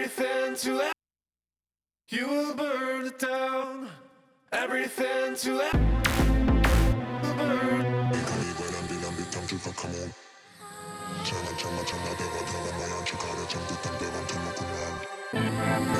everything to let. You will burn it down. Everything to let. Burn. 참아 참아 참아 배가 들어가 마냥 치카를 참 듯한 배가 좀 먹구만